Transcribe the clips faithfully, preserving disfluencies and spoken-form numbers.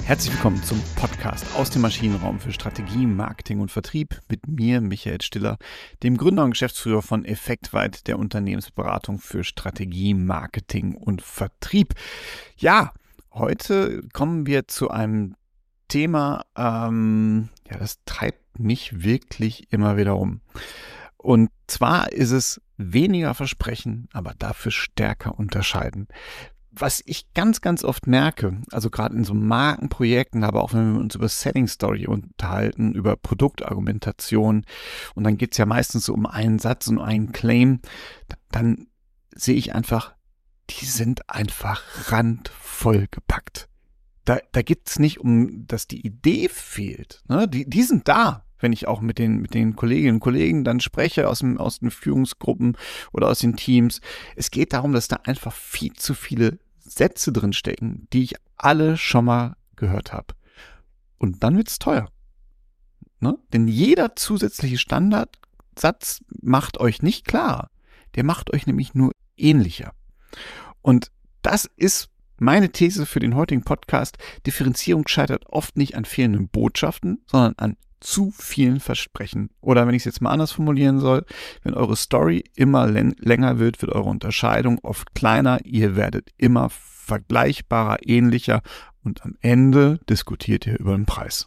Herzlich willkommen zum Podcast aus dem Maschinenraum für Strategie, Marketing und Vertrieb mit mir, Michael Stiller, dem Gründer und Geschäftsführer von Effektweit, der Unternehmensberatung für Strategie, Marketing und Vertrieb. Ja, heute kommen wir zu einem Thema, ähm, ja, das treibt mich wirklich immer wieder um. Und zwar ist es weniger versprechen, aber dafür stärker unterscheiden. Was ich ganz, ganz oft merke, also gerade in so Markenprojekten, aber auch wenn wir uns über Selling Story unterhalten, über Produktargumentation, und dann geht es ja meistens so um einen Satz und einen Claim, dann sehe ich einfach, die sind einfach randvoll gepackt. Da, da geht es nicht um, dass die Idee fehlt. Ne? Die, die sind da. Wenn ich auch mit den, mit den Kolleginnen und Kollegen dann spreche aus, dem, aus den Führungsgruppen oder aus den Teams. Es geht darum, dass da einfach viel zu viele Sätze drin stecken, die ich alle schon mal gehört habe. Und dann wird es teuer. Ne? Denn jeder zusätzliche Standardsatz macht euch nicht klarer. Der macht euch nämlich nur ähnlicher. Und das ist meine These für den heutigen Podcast. Differenzierung scheitert oft nicht an fehlenden Botschaften, sondern an zu vielen Versprechen. Oder wenn ich es jetzt mal anders formulieren soll, wenn eure Story immer länger wird, wird eure Unterscheidung oft kleiner, ihr werdet immer vergleichbarer, ähnlicher und am Ende diskutiert ihr über den Preis.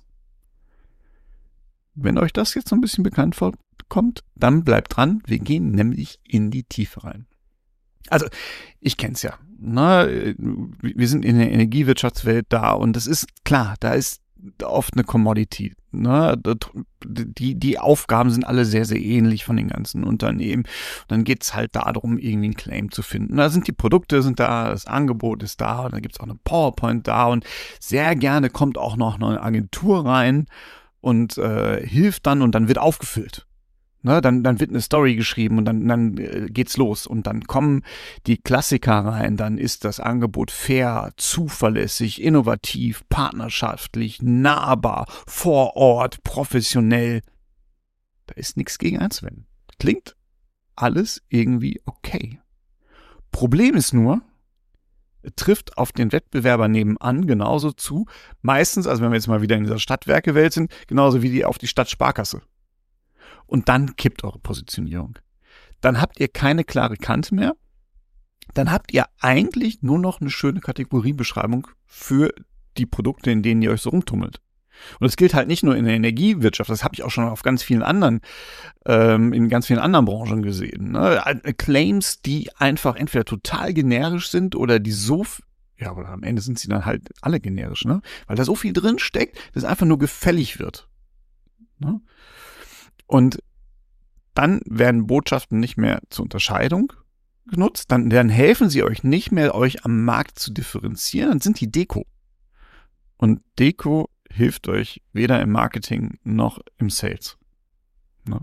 Wenn euch das jetzt so ein bisschen bekannt vorkommt, dann bleibt dran, wir gehen nämlich in die Tiefe rein. Also, ich kenne es ja. Ne? Wir sind in der Energiewirtschaftswelt da und das ist klar, da ist oft eine Commodity. Ne? Die, die Aufgaben sind alle sehr, sehr ähnlich von den ganzen Unternehmen. Und dann geht es halt darum, irgendwie einen Claim zu finden. Da sind die Produkte sind da, das Angebot ist da und dann gibt es auch eine PowerPoint da und sehr gerne kommt auch noch eine Agentur rein und äh, hilft dann und dann wird aufgefüllt. Ne, dann, dann wird eine Story geschrieben und dann, dann äh, geht's los und dann kommen die Klassiker rein, dann ist das Angebot fair, zuverlässig, innovativ, partnerschaftlich, nahbar, vor Ort, professionell. Da ist nichts gegen einzuwenden. Klingt alles irgendwie okay. Problem ist nur, trifft auf den Wettbewerber nebenan genauso zu, meistens, also wenn wir jetzt mal wieder in dieser Stadtwerkewelt sind, genauso wie die auf die Stadtsparkasse. Und dann kippt eure Positionierung. Dann habt ihr keine klare Kante mehr. Dann habt ihr eigentlich nur noch eine schöne Kategoriebeschreibung für die Produkte, in denen ihr euch so rumtummelt. Und das gilt halt nicht nur in der Energiewirtschaft, das habe ich auch schon auf ganz vielen anderen, ähm, in ganz vielen anderen Branchen gesehen. Ne? Claims, die einfach entweder total generisch sind oder die so, ja, aber am Ende sind sie dann halt alle generisch, ne? Weil da so viel drin steckt, dass es einfach nur gefällig wird. Ne? Und dann werden Botschaften nicht mehr zur Unterscheidung genutzt, dann, dann helfen sie euch nicht mehr, euch am Markt zu differenzieren, dann sind die Deko. Und Deko hilft euch weder im Marketing noch im Sales. Ne?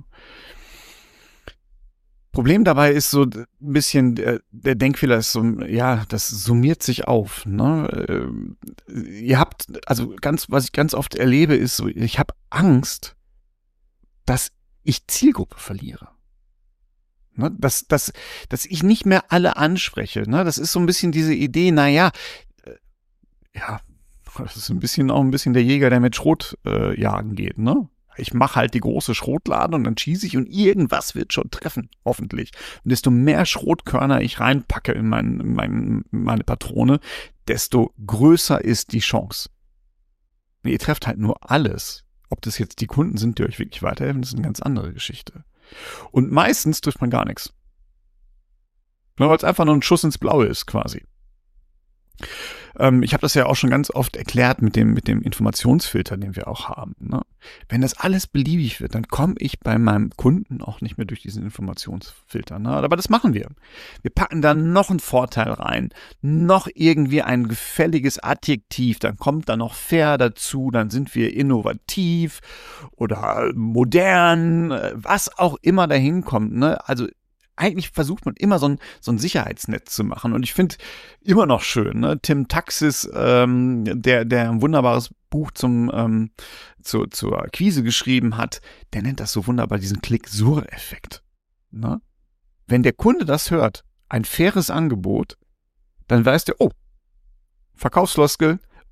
Problem dabei ist so ein bisschen, der, der Denkfehler ist so, ja, das summiert sich auf. Ne? Ihr habt, also ganz, was ich ganz oft erlebe, ist so, ich habe Angst, dass ich Zielgruppe verliere. Ne, dass, dass, dass ich nicht mehr alle anspreche. Ne, das ist so ein bisschen diese Idee, naja, äh, ja, das ist ein bisschen auch ein bisschen der Jäger, der mit Schrot äh, jagen geht. Ne? Ich mache halt die große Schrotlade und dann schieße ich und irgendwas wird schon treffen, hoffentlich. Und desto mehr Schrotkörner ich reinpacke in, mein, in, mein, in meine Patrone, desto größer ist die Chance. Ihr trefft halt nur alles. Ob das jetzt die Kunden sind, die euch wirklich weiterhelfen, das ist eine ganz andere Geschichte. Und meistens trifft man gar nichts. Nur weil es einfach nur ein Schuss ins Blaue ist, quasi. Ähm, ich habe das ja auch schon ganz oft erklärt mit dem, mit dem Informationsfilter, den wir auch haben. Ne? Wenn das alles beliebig wird, dann komme ich bei meinem Kunden auch nicht mehr durch diesen Informationsfilter. Ne? Aber das machen wir. Wir packen da noch einen Vorteil rein, noch irgendwie ein gefälliges Adjektiv, dann kommt da noch fair dazu, dann sind wir innovativ oder modern, was auch immer dahin kommt. Ne? Also eigentlich versucht man immer so ein, so ein Sicherheitsnetz zu machen. Und ich finde immer noch schön, ne? Tim Taxis, ähm, der, der ein wunderbares Buch zum, ähm, zu, zur Akquise geschrieben hat, der nennt das so wunderbar diesen Click-Sur-Effekt. Ne? Wenn der Kunde das hört, ein faires Angebot, dann weiß der, oh, Verkaufsfloskel,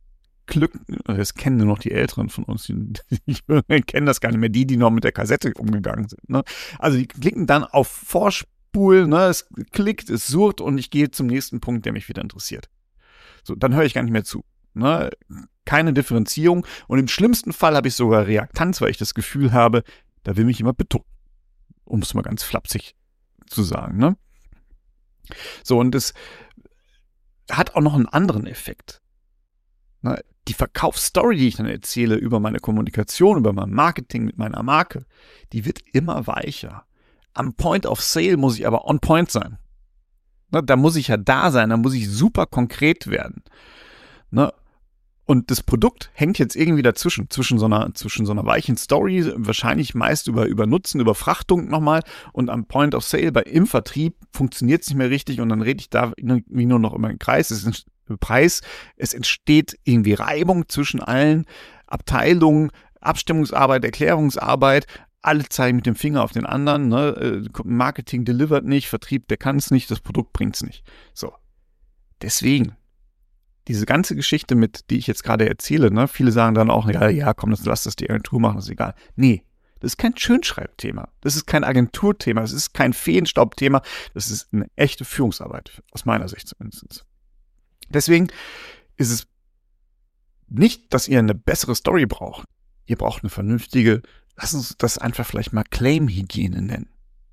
Glück, das kennen nur noch die Älteren von uns, die, die kennen das gar nicht mehr, die, die noch mit der Kassette umgegangen sind. Ne? Also die klicken dann auf Vorspulen, ne? Es klickt, es surrt und ich gehe zum nächsten Punkt, der mich wieder interessiert. So, dann höre ich gar nicht mehr zu. Ne? Keine Differenzierung und im schlimmsten Fall habe ich sogar Reaktanz, weil ich das Gefühl habe, da will mich jemand betonen, um es mal ganz flapsig zu sagen. Ne? So, und es hat auch noch einen anderen Effekt. Ne? Die Verkaufsstory, die ich dann erzähle über meine Kommunikation, über mein Marketing mit meiner Marke, die wird immer weicher. Am Point of Sale muss ich aber on point sein. Ne? Da muss ich ja da sein, da muss ich super konkret werden. Ne? Und das Produkt hängt jetzt irgendwie dazwischen, zwischen so einer, zwischen so einer weichen Story, wahrscheinlich meist über, über Nutzen, über Frachtung nochmal und am Point of Sale, bei im Vertrieb funktioniert es nicht mehr richtig und dann rede ich da wie nur noch über den Kreis, es ist ein Preis, es entsteht irgendwie Reibung zwischen allen Abteilungen, Abstimmungsarbeit, Erklärungsarbeit, alle zeigen mit dem Finger auf den anderen, ne? Marketing delivert nicht, Vertrieb, der kann es nicht, das Produkt bringt es nicht. So, deswegen diese ganze Geschichte mit, die ich jetzt gerade erzähle, ne, viele sagen dann auch, ja, ja, komm, das, lass das die Agentur machen, das ist egal. Nee, das ist kein Schönschreibthema. Das ist kein Agenturthema. Das ist kein Feenstaubthema. Das ist eine echte Führungsarbeit, aus meiner Sicht zumindest. Deswegen ist es nicht, dass ihr eine bessere Story braucht. Ihr braucht eine vernünftige, lass uns das einfach vielleicht mal Claim-Hygiene nennen.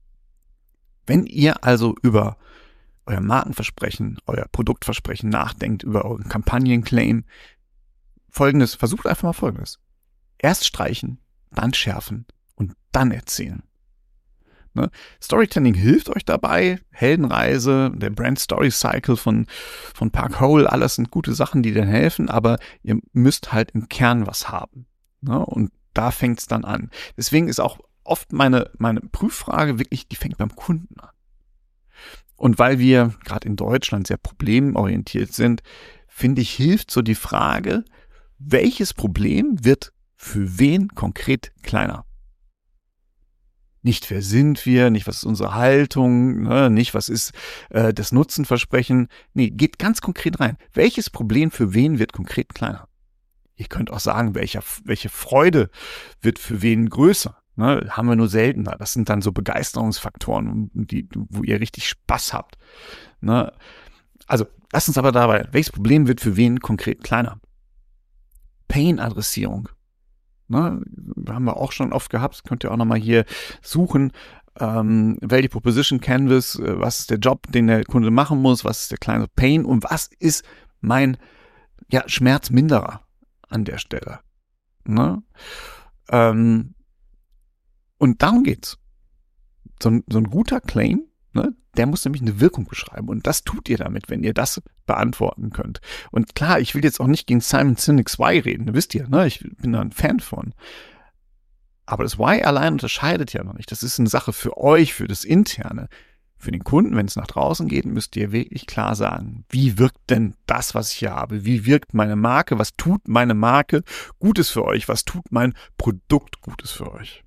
Wenn ihr also über euer Markenversprechen, euer Produktversprechen nachdenkt, über euren Kampagnenclaim. Folgendes, versucht einfach mal Folgendes. Erst streichen, dann schärfen und dann erzählen. Ne? Storytelling hilft euch dabei. Heldenreise, der Brand Story Cycle von, von Park Hole, alles sind gute Sachen, die dir helfen, aber ihr müsst halt im Kern was haben. Ne? Und da fängt es dann an. Deswegen ist auch oft meine, meine Prüffrage wirklich, die fängt beim Kunden an. Und weil wir gerade in Deutschland sehr problemorientiert sind, finde ich, hilft so die Frage, welches Problem wird für wen konkret kleiner? Nicht, wer sind wir, nicht, was ist unsere Haltung, ne, nicht, was ist äh, das Nutzenversprechen. Nee, geht ganz konkret rein. Welches Problem für wen wird konkret kleiner? Ihr könnt auch sagen, welcher, welche Freude wird für wen größer. Ne, haben wir nur seltener. Das sind dann so Begeisterungsfaktoren, die, wo ihr richtig Spaß habt. Ne? Also, lasst uns aber dabei, welches Problem wird für wen konkret kleiner? Pain-Adressierung. Ne? Haben wir auch schon oft gehabt. Könnt ihr auch nochmal hier suchen. Ähm, Value Proposition Canvas. Was ist der Job, den der Kunde machen muss? Was ist der kleine Pain? Und was ist mein ja, Schmerzminderer an der Stelle? Ne? Ähm, Und darum geht's. So ein, so ein guter Claim, ne, der muss nämlich eine Wirkung beschreiben. Und das tut ihr damit, wenn ihr das beantworten könnt. Und klar, ich will jetzt auch nicht gegen Simon Sinek Why reden, das wisst ihr, ne? Ich bin da ein Fan von. Aber das Why allein unterscheidet ja noch nicht. Das ist eine Sache für euch, für das Interne. Für den Kunden, wenn es nach draußen geht, müsst ihr wirklich klar sagen, wie wirkt denn das, was ich hier habe? Wie wirkt meine Marke? Was tut meine Marke Gutes für euch? Was tut mein Produkt Gutes für euch?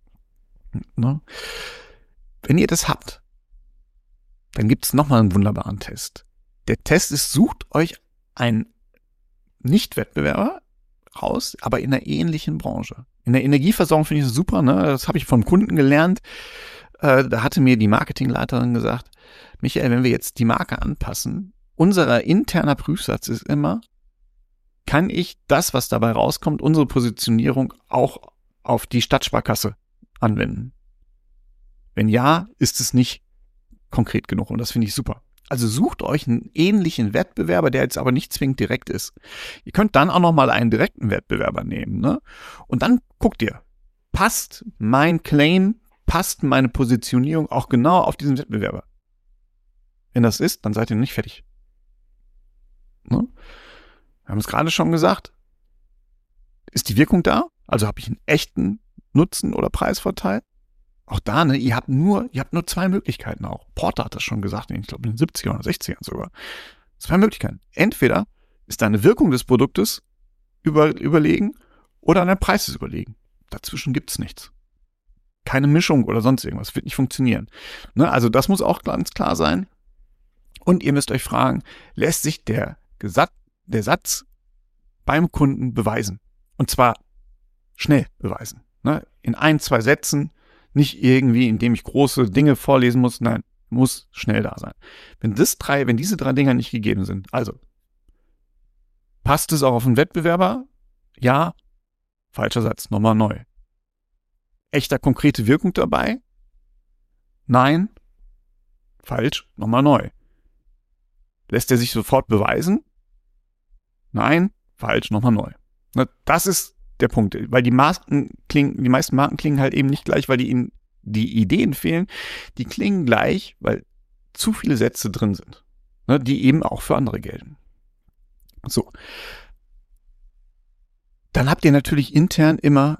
Ne? Wenn ihr das habt, dann gibt es nochmal einen wunderbaren Test. Der Test ist, sucht euch einen Nicht-Wettbewerber raus, aber in einer ähnlichen Branche. In der Energieversorgung finde ich das super, ne? Das habe ich vom Kunden gelernt. Äh, da hatte mir die Marketingleiterin gesagt, Michael, wenn wir jetzt die Marke anpassen, unser interner Prüfsatz ist immer, kann ich das, was dabei rauskommt, unsere Positionierung auch auf die Stadtsparkasse anwenden? Wenn ja, ist es nicht konkret genug und das finde ich super. Also sucht euch einen ähnlichen Wettbewerber, der jetzt aber nicht zwingend direkt ist. Ihr könnt dann auch nochmal einen direkten Wettbewerber nehmen, ne? Und dann guckt ihr, passt mein Claim, passt meine Positionierung auch genau auf diesen Wettbewerber? Wenn das ist, dann seid ihr nicht fertig. Ne? Wir haben es gerade schon gesagt. Ist die Wirkung da? Also habe ich einen echten Nutzen oder Preisvorteil? Auch da, ne, ihr habt nur, ihr habt nur zwei Möglichkeiten auch. Porter hat das schon gesagt, ich glaube in den siebzigern oder sechzigern sogar. Zwei Möglichkeiten. Entweder ist deine Wirkung des Produktes über, überlegen oder dein Preis ist überlegen. Dazwischen gibt's nichts. Keine Mischung oder sonst irgendwas. Wird nicht funktionieren. Ne, also das muss auch ganz klar sein. Und ihr müsst euch fragen, lässt sich der, Gesatz, der Satz beim Kunden beweisen. Und zwar schnell beweisen. Ne? In ein, zwei Sätzen, nicht irgendwie, indem ich große Dinge vorlesen muss. Nein, muss schnell da sein. Wenn das drei, wenn diese drei Dinger nicht gegeben sind, also passt es auch auf den Wettbewerber? Ja. Falscher Satz, nochmal neu. Echter konkrete Wirkung dabei? Nein. Falsch, nochmal neu. Lässt er sich sofort beweisen? Nein. Falsch, nochmal neu. Das ist der Punkt, weil die Marken klingen, die meisten Marken klingen halt eben nicht gleich, weil die ihnen die Ideen fehlen. Die klingen gleich, weil zu viele Sätze drin sind, ne, die eben auch für andere gelten. So. Dann habt ihr natürlich intern immer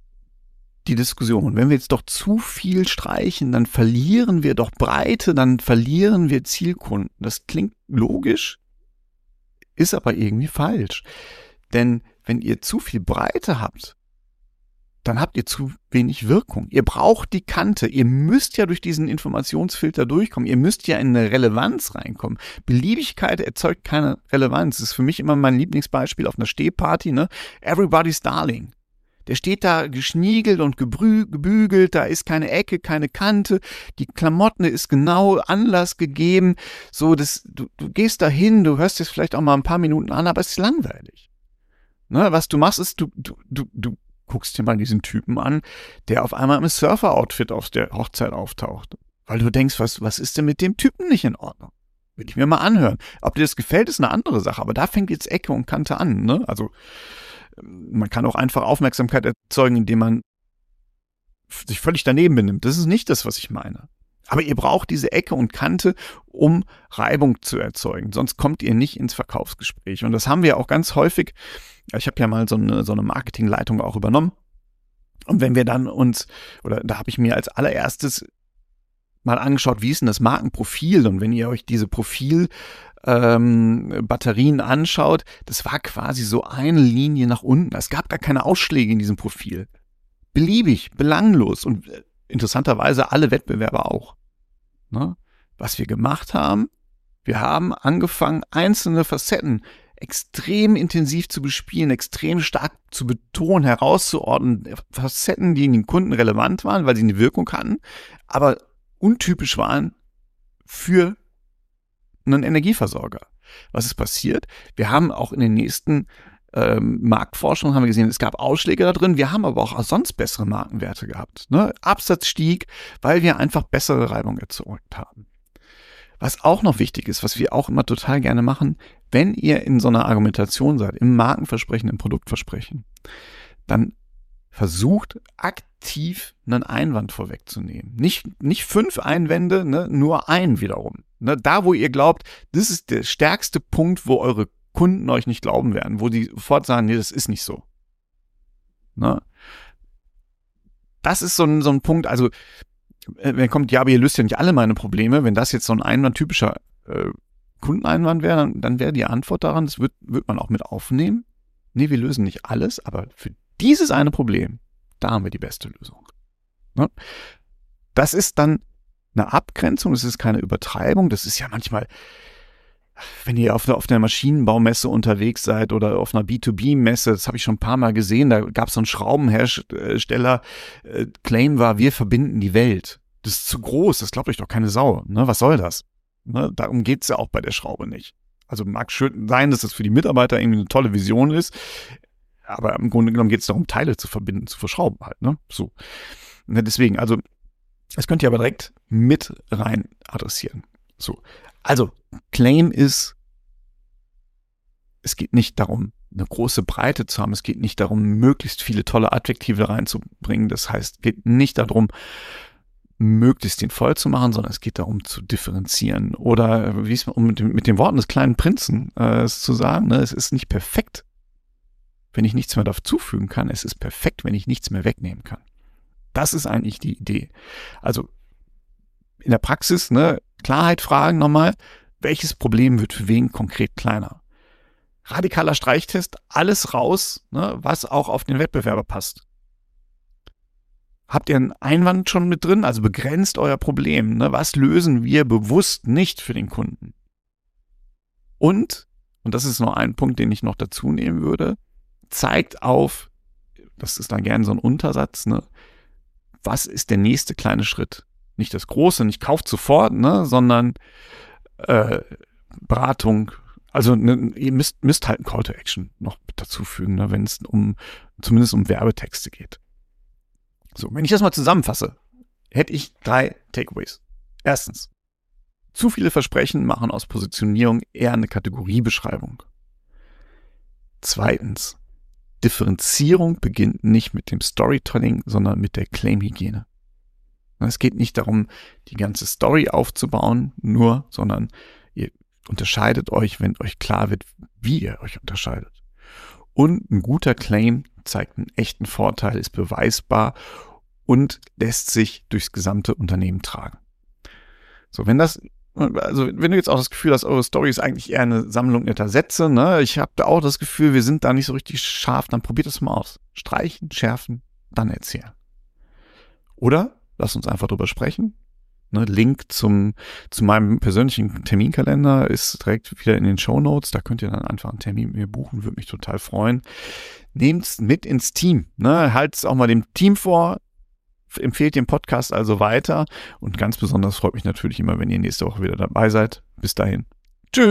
die Diskussion. Wenn wir jetzt doch zu viel streichen, dann verlieren wir doch Breite, dann verlieren wir Zielkunden. Das klingt logisch, ist aber irgendwie falsch. Denn wenn ihr zu viel Breite habt, dann habt ihr zu wenig Wirkung. Ihr braucht die Kante. Ihr müsst ja durch diesen Informationsfilter durchkommen. Ihr müsst ja in eine Relevanz reinkommen. Beliebigkeit erzeugt keine Relevanz. Das ist für mich immer mein Lieblingsbeispiel auf einer Stehparty, ne? Everybody's Darling. Der steht da geschniegelt und gebrü- gebügelt, da ist keine Ecke, keine Kante, die Klamotten ist genau Anlass gegeben. So, das, du, du gehst da hin, du hörst es vielleicht auch mal ein paar Minuten an, aber es ist langweilig. Ne? Was du machst, ist, du, du, du, du guckst dir mal diesen Typen an, der auf einmal im Surfer-Outfit auf der Hochzeit auftaucht. Weil du denkst, was, was ist denn mit dem Typen nicht in Ordnung? Will ich mir mal anhören. Ob dir das gefällt, ist eine andere Sache, aber da fängt jetzt Ecke und Kante an. Ne? Also man kann auch einfach Aufmerksamkeit erzeugen, indem man sich völlig daneben benimmt. Das ist nicht das, was ich meine. Aber ihr braucht diese Ecke und Kante, um Reibung zu erzeugen. Sonst kommt ihr nicht ins Verkaufsgespräch. Und das haben wir auch ganz häufig. Ich habe ja mal so eine, so eine Marketingleitung auch übernommen. Und wenn wir dann uns, oder da habe ich mir als allererstes mal angeschaut, wie ist denn das Markenprofil? Und wenn ihr euch diese Profil ähm, Batterien anschaut, das war quasi so eine Linie nach unten. Es gab gar keine Ausschläge in diesem Profil. Beliebig, belanglos und äh, interessanterweise alle Wettbewerber auch. Ne? Was wir gemacht haben, wir haben angefangen, einzelne Facetten extrem intensiv zu bespielen, extrem stark zu betonen, herauszuordnen, Facetten, die den Kunden relevant waren, weil sie eine Wirkung hatten, aber untypisch waren für einen Energieversorger. Was ist passiert? Wir haben auch in den nächsten ähm, Marktforschungen haben wir gesehen, es gab Ausschläge da drin, wir haben aber auch sonst bessere Markenwerte gehabt. Ne? Absatz stieg, weil wir einfach bessere Reibung erzeugt haben. Was auch noch wichtig ist, was wir auch immer total gerne machen, wenn ihr in so einer Argumentation seid, im Markenversprechen, im Produktversprechen, dann versucht aktiv einen Einwand vorwegzunehmen. Nicht, nicht fünf Einwände, ne, nur einen wiederum. Ne, da, wo ihr glaubt, das ist der stärkste Punkt, wo eure Kunden euch nicht glauben werden, wo die sofort sagen, nee, das ist nicht so. Ne? Das ist so ein, so ein Punkt, also wenn kommt, ja, aber ihr löst ja nicht alle meine Probleme, wenn das jetzt so ein Einwand, typischer äh, Kundeneinwand wäre, dann, dann wäre die Antwort daran, das wird, wird man auch mit aufnehmen. Nee, wir lösen nicht alles, aber für dieses eine Problem, da haben wir die beste Lösung. Ne? Das ist dann eine Abgrenzung, das ist keine Übertreibung, das ist ja manchmal, wenn ihr auf, auf der Maschinenbaumesse unterwegs seid oder auf einer B zwei B-Messe, das habe ich schon ein paar Mal gesehen, da gab es so einen Schraubenhersteller, äh, Claim war, wir verbinden die Welt. Das ist zu groß, das glaubt euch doch keine Sau. Ne? Was soll das? Ne? Darum geht es ja auch bei der Schraube nicht. Also mag schön sein, dass das für die Mitarbeiter irgendwie eine tolle Vision ist, aber im Grunde genommen geht es darum, Teile zu verbinden, zu verschrauben halt. Ne? So. Ne, deswegen, also das könnt ihr aber direkt mit rein adressieren. So. Also, Claim ist, es geht nicht darum, eine große Breite zu haben. Es geht nicht darum, möglichst viele tolle Adjektive reinzubringen. Das heißt, es geht nicht darum, möglichst den voll zu machen, sondern es geht darum, zu differenzieren. Oder, wie es um mit, dem, mit den Worten des kleinen Prinzen äh, es zu sagen, ne, es ist nicht perfekt, wenn ich nichts mehr dazufügen kann. Es ist perfekt, wenn ich nichts mehr wegnehmen kann. Das ist eigentlich die Idee. Also, in der Praxis, ne, Klarheit fragen nochmal, welches Problem wird für wen konkret kleiner? Radikaler Streichtest, alles raus, ne, was auch auf den Wettbewerber passt. Habt ihr einen Einwand schon mit drin? Also begrenzt euer Problem. Ne? Was lösen wir bewusst nicht für den Kunden? Und, und das ist noch ein Punkt, den ich noch dazu nehmen würde, zeigt auf, das ist dann gerne so ein Untersatz, ne? Was ist der nächste kleine Schritt? Nicht das Große, nicht kauft sofort, ne? Sondern äh, Beratung, also ne, ihr müsst, müsst halt ein Call to Action noch dazu fügen, ne? Wenn es um zumindest um Werbetexte geht. So, wenn ich das mal zusammenfasse, hätte ich drei Takeaways. Erstens, zu viele Versprechen machen aus Positionierung eher eine Kategoriebeschreibung. Zweitens, Differenzierung beginnt nicht mit dem Storytelling, sondern mit der Claimhygiene. Es geht nicht darum, die ganze Story aufzubauen, nur, sondern ihr unterscheidet euch, wenn euch klar wird, wie ihr euch unterscheidet. Und ein guter Claim zeigt einen echten Vorteil, ist beweisbar und lässt sich durchs gesamte Unternehmen tragen. So, wenn das, also wenn du jetzt auch das Gefühl hast, eure Story ist eigentlich eher eine Sammlung netter Sätze, ne? Ich habe da auch das Gefühl, wir sind da nicht so richtig scharf, dann probiert es mal aus. Streichen, schärfen, dann erzählen. Oder lasst uns einfach drüber sprechen. Ne, Link zum zu meinem persönlichen Terminkalender ist direkt wieder in den Shownotes. Da könnt ihr dann einfach einen Termin mit mir buchen, würde mich total freuen. Nehmt's mit ins Team. Ne? Halt's auch mal dem Team vor. Empfehlt den Podcast also weiter. Und ganz besonders freut mich natürlich immer, wenn ihr nächste Woche wieder dabei seid. Bis dahin. Tschüss.